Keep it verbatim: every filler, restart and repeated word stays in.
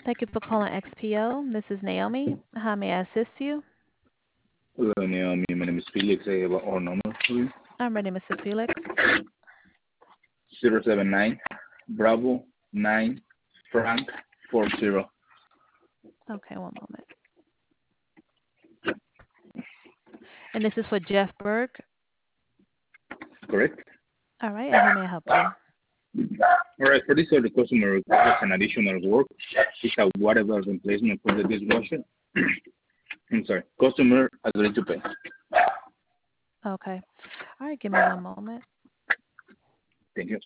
Thank you for calling X P O. This is Naomi. How may I assist you? Hello, Naomi. My name is Felix. I have our number for you. I'm ready, Mister Felix. zero seven nine Bravo nine Frank four zero. Okay, one moment. And this is for Jeff Burke. Correct? All right, and how may I help you? All right. For this, uh, the customer requires an additional work. It's a water valve replacement for the dishwasher. I'm sorry. Customer agreed to pay. Okay. All right, give me one moment. Thank you.